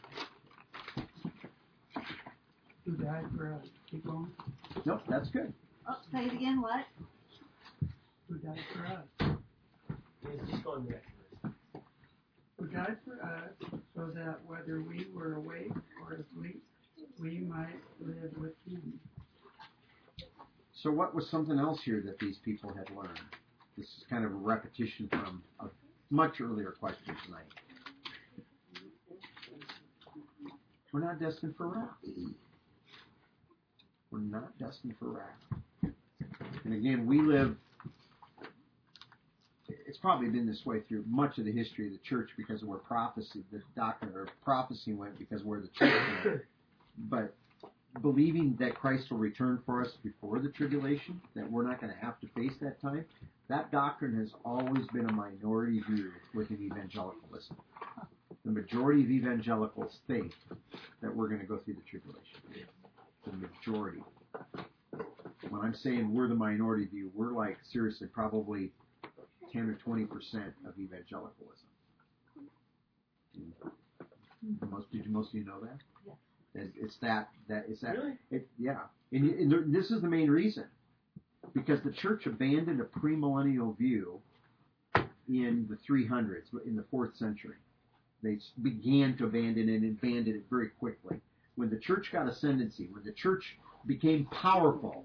who died for us. Keep going. Nope, that's good. Oh, say it again, what? Who died for us. Just go on the next verse. Who died for us, so that whether we were awake or asleep, we might live with him. So what was something else here that these people had learned? This is kind of a repetition from a much earlier question tonight. We're not destined for wrath. We're not destined for wrath. And again, we live, it's probably been this way through much of the history of the church because of where prophecy, the doctrine of prophecy went, because of where the church went. But believing that Christ will return for us before the tribulation, that we're not going to have to face that time, that doctrine has always been a minority view within evangelicalism. The majority of evangelicals think that we're going to go through the tribulation. The majority. When I'm saying we're the minority view, we're like, seriously, probably 10 or 20% of evangelicalism. Did most of you know that? Yes. It's that. Really? Yeah. And this is the main reason. Because the church abandoned a premillennial view in the 300s, in the 4th century. They began to abandon it and abandoned it very quickly. When the church got ascendancy, when the church became powerful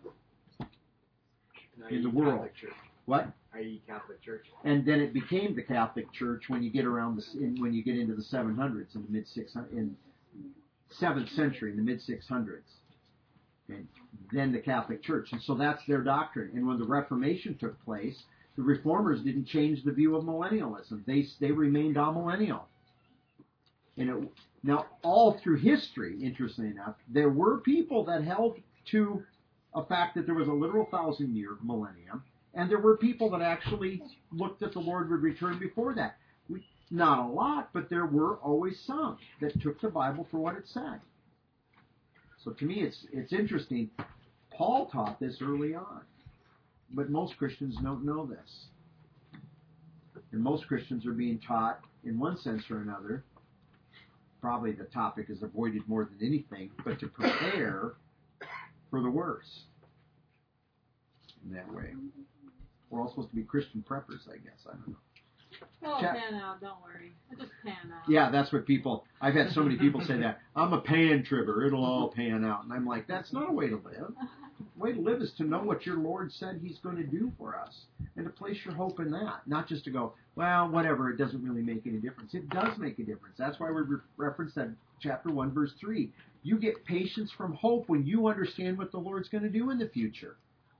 in the world. Catholic Church. What? I.e. Catholic Church. And then it became the Catholic Church when you get when you get into the 700s, in the mid 600s, in 7th century, in the mid 600s. And then the Catholic Church. And so that's their doctrine. And when the Reformation took place, the Reformers didn't change the view of millennialism. They remained amillennial. And now, all through history, interestingly enough, there were people that held to a fact that there was a literal 1,000-year millennium, and there were people that actually looked that the Lord would return before that. Not a lot, but there were always some that took the Bible for what it said. So to me, it's interesting. Paul taught this early on, but most Christians don't know this. And most Christians are being taught, in one sense or another, probably the topic is avoided more than anything, but to prepare for the worst. In that way. We're all supposed to be Christian preppers, I guess. I don't know. It'll pan out, don't worry. It'll just pan out. Yeah, that's what I've had so many people say that. I'm a pan-tribber. It'll all pan out. And I'm like, that's not a way to live. The way to live is to know what your Lord said he's going to do for us. and to place your hope in that. Not just to go, well, whatever, it doesn't really make any difference. It does make a difference. That's why we referenced that chapter 1, verse 3. You get patience from hope when you understand what the Lord's going to do in the future.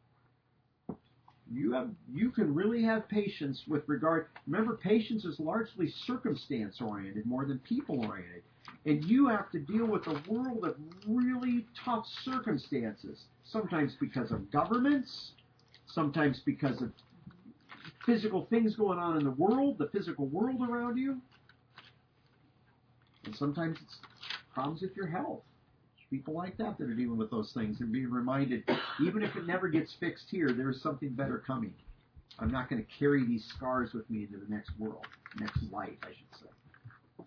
You can really have patience with regard. Remember, patience is largely circumstance-oriented more than people-oriented. And you have to deal with a world of really tough circumstances, sometimes because of governments, sometimes because of physical things going on in the world, the physical world around you. And sometimes it's problems with your health. People like that are dealing with those things and being reminded, even if it never gets fixed here, there's something better coming. I'm not going to carry these scars with me into the next world, next life, I should say.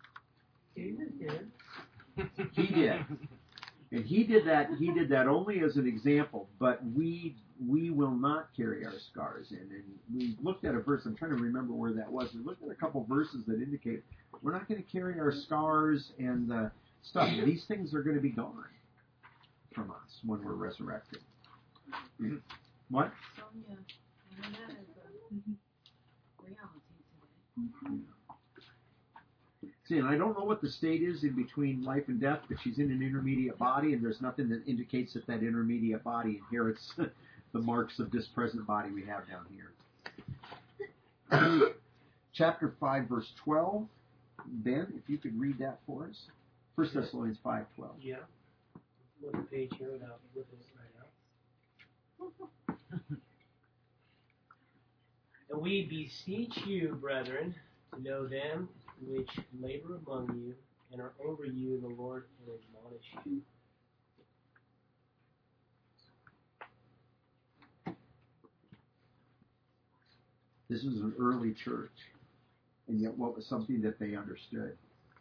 He did. And he did that only as an example, but we will not carry our scars in. And we looked at a verse, I'm trying to remember where that was. We looked at a couple verses that indicate we're not going to carry our scars and the stuff. These things are going to be gone from us when we're resurrected. What? Sonia, that is a reality today. See, and I don't know what the state is in between life and death, but she's in an intermediate body, and there's nothing that indicates that intermediate body inherits the marks of this present body we have down here. Chapter 5, verse 12. Ben, if you could read that for us. 1 Thessalonians 5:12. Yeah. Look at the page here without looking at it right now. And we beseech you, brethren, to know them which labor among you and are over you in the Lord and admonish you. This is an early church, and yet what was something that they understood?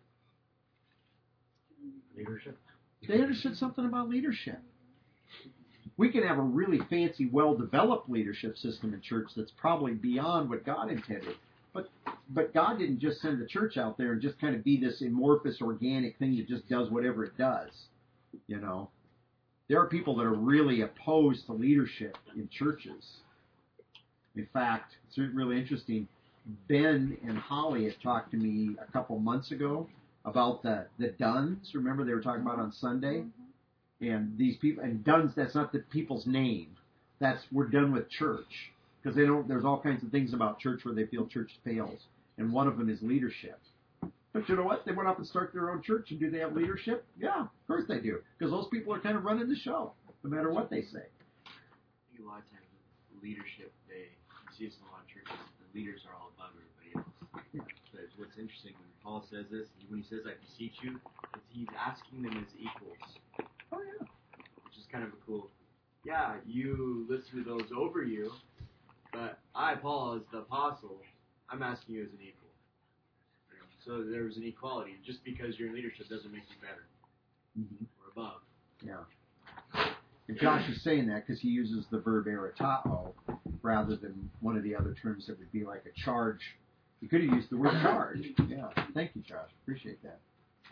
Leadership. They understood something about leadership. We can have a really fancy, well-developed leadership system in church that's probably beyond what God intended. But God didn't just send the church out there and just kind of be this amorphous, organic thing that just does whatever it does. You know, there are people that are really opposed to leadership in churches. In fact, it's really interesting. Ben and Holly had talked to me a couple months ago about the Duns. Remember they were talking about on Sunday? And these people, and Duns, that's not the people's name. We're done with church. Because there's all kinds of things about church where they feel church fails. And one of them is leadership. But you know what? They went off and started their own church, and do they have leadership? Yeah, of course they do. Because those people are kind of running the show, no matter what they say. I think a lot of times with leadership, you see this in a lot of churches, the leaders are all above everybody else. Yeah. But what's interesting, when Paul says this, when he says, I beseech you, he's asking them as equals. Oh, yeah. Which is kind of a cool, you listen to those over you, but I, Paul, as the apostle, I'm asking you as an equal. So there's an equality. Just because you're in leadership doesn't make you better or above. Yeah. And Josh is saying that because he uses the verb eritao rather than one of the other terms that would be like a charge. He could have used the word charge. Yeah. Thank you, Josh. Appreciate that.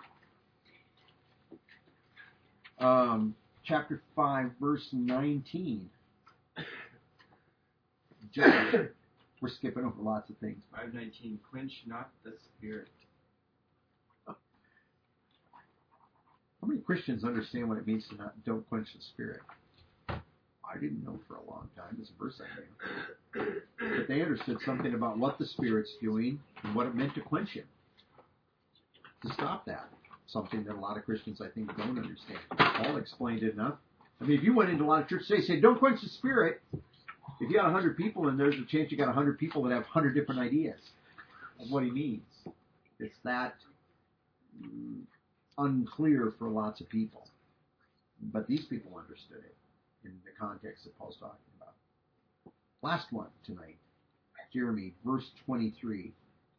Chapter 5, verse 19. Josh, we're skipping over lots of things. 5:19, quench not the spirit. How many Christians understand what it means to don't quench the spirit? I didn't know for a long time. It's a verse I knew. But they understood something about what the Spirit's doing and what it meant to quench him. To stop that. Something that a lot of Christians, I think, don't understand. Paul explained it enough. I mean, if you went into a lot of churches, they say, don't quench the Spirit. If you got 100 people and there's a chance you got 100 people that have 100 different ideas of what he means. It's that unclear for lots of people. But these people understood it in the context that Paul's talking about. Last one tonight. Jeremy, verse 23.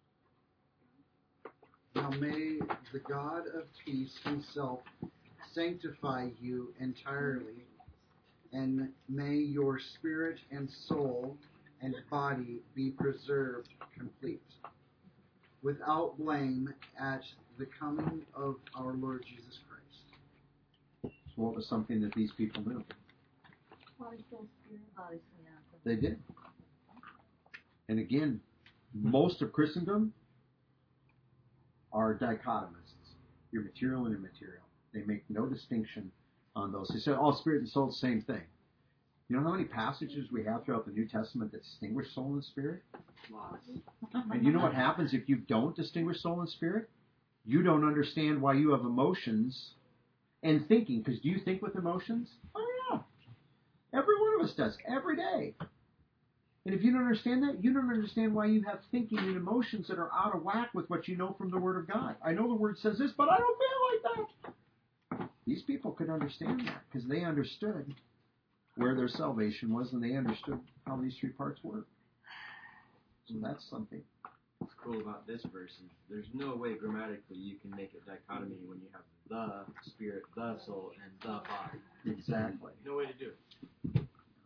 Now may the God of peace himself sanctify you entirely, and may your spirit and soul and body be preserved complete, without blame at the coming of our Lord Jesus Christ. So what was something that these people knew? Body, soul, spirit. Body, soul, yeah. They did. And again, most of Christendom are dichotomists. You're material and immaterial. They make no distinction on those. They say, oh, spirit and soul, the same thing. You know how many passages we have throughout the New Testament that distinguish soul and spirit? Lots. And you know what happens if you don't distinguish soul and spirit? You don't understand why you have emotions and thinking. Because do you think with emotions? Oh, yeah. Every one of us does, every day. And if you don't understand that, you don't understand why you have thinking and emotions that are out of whack with what you know from the Word of God. I know the Word says this, but I don't feel like that. These people could understand that because they understood where their salvation was and they understood how these three parts work. So that's something. What's cool about this verse is there's no way grammatically you can make a dichotomy when you have the spirit, the soul, and the body. Exactly. No way to do it.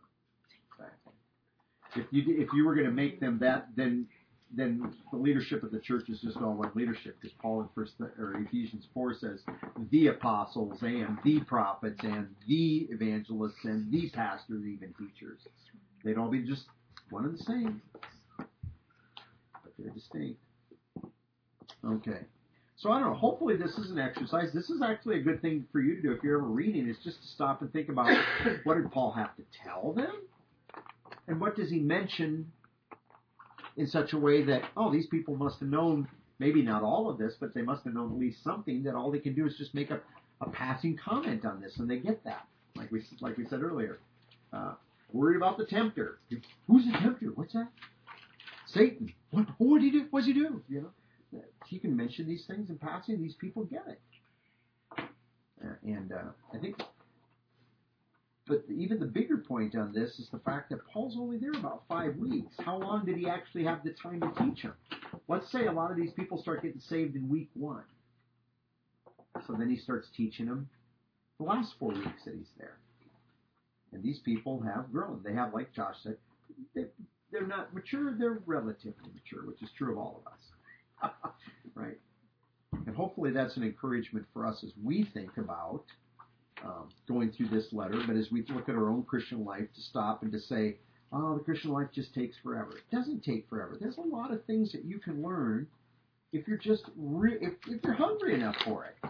Exactly. If you were going to make them that, then the leadership of the church is just all one leadership, because Paul in Ephesians 4 says the apostles and the prophets and the evangelists and the pastors, even teachers. They'd all be just one and the same, but they're distinct. Okay. So I don't know. Hopefully this is an exercise. This is actually a good thing for you to do if you're ever reading, is just to stop and think about what did Paul have to tell them? And what does he mention in such a way that, oh, these people must have known, maybe not all of this, but they must have known at least something, that all they can do is just make a passing comment on this, and they get that. Like we said earlier. Worried about the tempter. Who's the tempter? What's that? Satan. What did he do? What's he do? You know, he can mention these things in passing. These people get it. I think, but even the bigger point on this is the fact that Paul's only there about 5 weeks. How long did he actually have the time to teach them? Let's say a lot of these people start getting saved in week 1. So then he starts teaching them the last 4 weeks that he's there. And these people have grown. They have, like Josh said, they're not mature, they're relatively mature, which is true of all of us. Right? And hopefully that's an encouragement for us as we think about going through this letter, but as we look at our own Christian life, to stop and to say, oh, the Christian life just takes forever. It doesn't take forever. There's a lot of things that you can learn if you're just if you're hungry enough for it.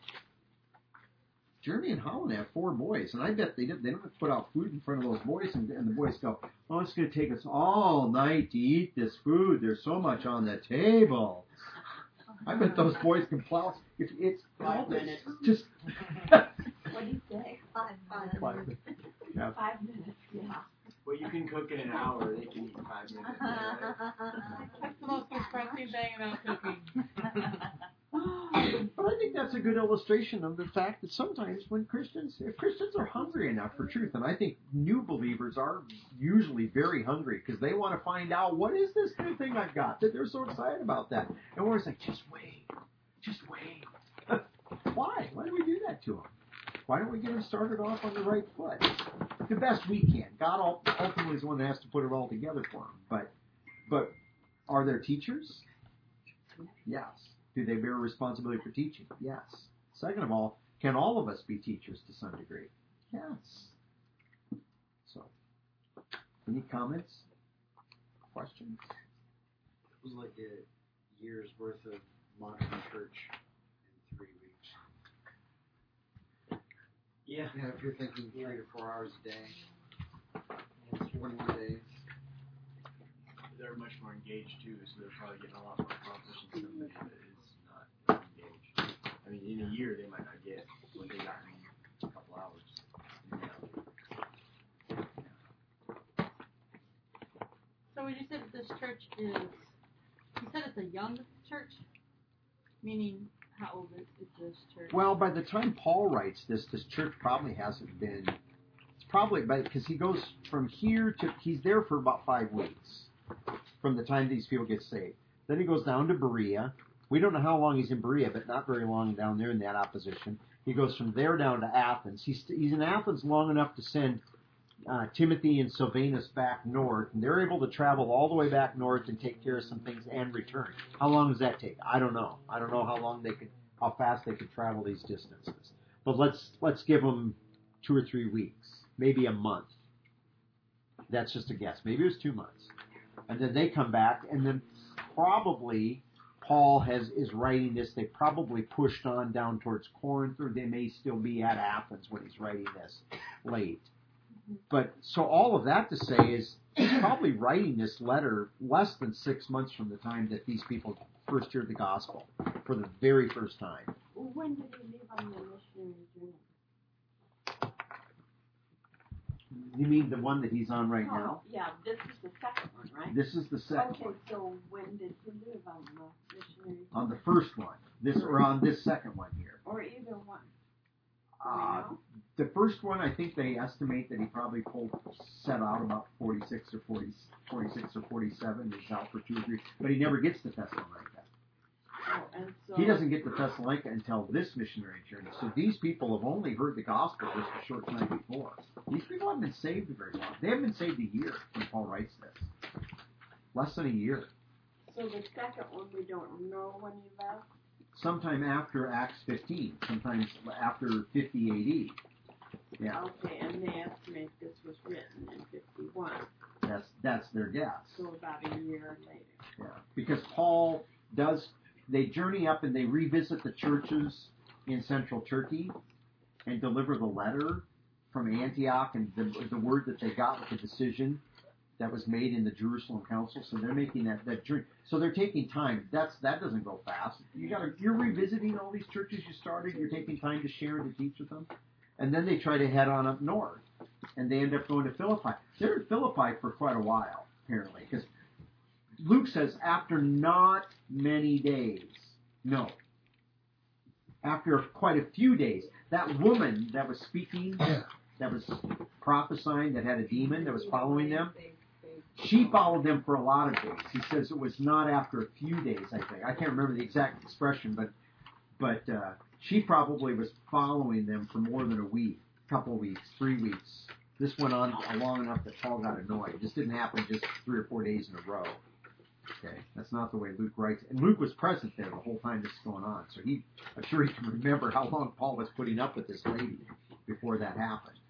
Jeremy and Holland have 4 boys, and I bet they don't put out food in front of those boys, and the boys go, oh, it's going to take us all night to eat this food. There's so much on the table. I bet those boys can plow. If it's 5 minutes. Just What do you say? 5 minutes. Yeah. 5 minutes, yeah. Well, you can cook in an hour. They can eat in 5 minutes. Right? That's the most depressing thing about cooking. But I think that's a good illustration of the fact that sometimes if Christians are hungry enough for truth, and I think new believers are usually very hungry because they want to find out, what is this new thing I've got, that they're so excited about that. And we're always like, just wait. Why? Why do we do that to them? Why don't we get them started off on the right foot? The best we can. God ultimately is the one that has to put it all together for them. But are there teachers? Yes. Do they bear responsibility for teaching? Yes. Second of all, can all of us be teachers to some degree? Yes. So, any comments? Questions? It was like a year's worth of modern church in 3 weeks. Yeah. Yeah, if you're thinking 3 to 4 hours a day, 21 days. They're much more engaged too, so they're probably getting a lot more accomplished than somebody that is not engaged. I mean, in a year they might not get what they got in a couple hours. So when you said that this church is, you said it's a young church? Meaning, how old is this church? Well, by the time Paul writes this church probably hasn't been, it's probably, because he goes from here to, he's there for about 5 weeks from the time these people get saved. Then he goes down to Berea. We don't know how long he's in Berea, but not very long down there in that opposition. He goes from there down to Athens. He's in Athens long enough to send Timothy and Silvanus back north, and they're able to travel all the way back north and take care of some things and return. How long does that take? I don't know. I don't know how fast they could travel these distances. But let's give them 2 or 3 weeks, maybe a month. That's just a guess. Maybe it was 2 months. And then they come back, and then probably Paul is writing this. They probably pushed on down towards Corinth, or they may still be at Athens when he's writing this late. But so all of that to say is he's probably writing this letter less than 6 months from the time that these people first heard the gospel for the very first time. When did he leave on the missionary journey? You mean the one that he's on right Oh, now? yeah, this is the second one, right? This is the second Okay, one. so when did he live on the missionary? On the first one, or on this second one here. Or either one. Do we know? The first one, I think they estimate that he probably set out about 46 or 47. He's out for 2 or 3, but he never gets to Thessalonica. Oh, and so He doesn't get to Thessalonica until this missionary journey. So these people have only heard the gospel just a short time before. These people haven't been saved very long. They haven't been saved a year when Paul writes this. Less than a year. So the second one, we don't know when he left? Sometime after Acts 15. Sometimes after 50 A.D. Yeah, Okay, and they estimate this was written in 51, that's their guess. so about a year later. Yeah, because Paul they journey up and they revisit the churches in central Turkey and deliver the letter from Antioch and the word that they got with the decision that was made in the Jerusalem Council. So they're making that journey. So they're taking time. That doesn't go fast. You're revisiting all these churches you started. You're taking time to share and to teach with them. And then they try to head on up north, and they end up going to Philippi. They're in Philippi for quite a while, apparently, because Luke says after not many days. No. After quite a few days. That woman that was speaking, that was prophesying, that had a demon that was following them, she followed them for a lot of days. He says it was not after a few days, I think. I can't remember the exact expression, but she probably was following them for more than a week, couple of weeks, 3 weeks. This went on long enough that Paul got annoyed. This didn't happen just 3 or 4 days in a row. Okay, that's not the way Luke writes. And Luke was present there the whole time this is going on, so I'm sure he can remember how long Paul was putting up with this lady before that happened.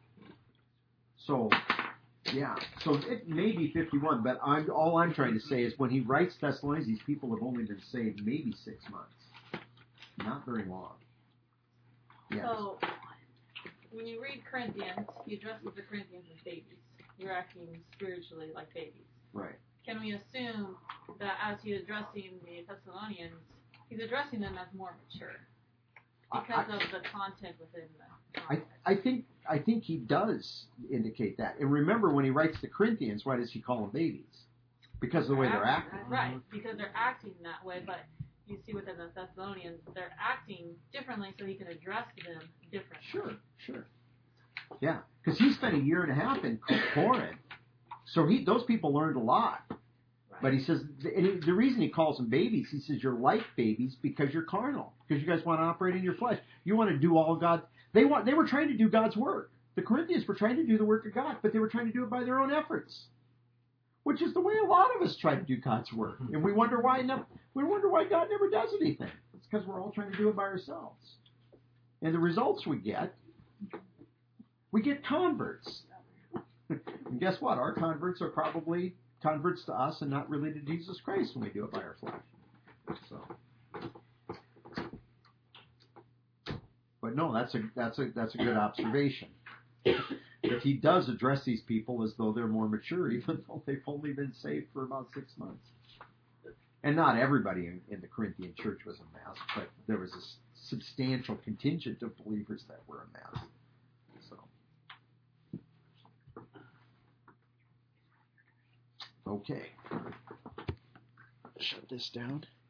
So, yeah, so it may be 51, but all I'm trying to say is when he writes Thessalonians, these people have only been saved maybe 6 months. Not very long. Yes. So, when you read Corinthians, he addresses the Corinthians as babies. You're acting spiritually like babies. Right. Can we assume that as he's addressing the Thessalonians, he's addressing them as more mature because of the content within the context? I think he does indicate that. And remember, when he writes the Corinthians, why does he call them babies? Because of the way they're acting. Right, because they're acting that way, but you see within the Thessalonians, they're acting differently so he can address them differently. Sure. Yeah, because he spent a year and a half in Corinth, so those people learned a lot. Right. But he says, the reason he calls them babies, he says, you're like babies because you're carnal, because you guys want to operate in your flesh. You want to do all God. They were trying to do God's work. The Corinthians were trying to do the work of God, but they were trying to do it by their own efforts, which is the way a lot of us try to do God's work. And we wonder why God never does anything. It's because we're all trying to do it by ourselves. And the results we get converts. And guess what? Our converts are probably converts to us and not really to Jesus Christ when we do it by our flesh. So, but no, that's a good observation. That he does address these people as though they're more mature, even though they've only been saved for about 6 months. And not everybody in the Corinthian church was a mess, but there was a substantial contingent of believers that were a mess. So, okay, shut this down.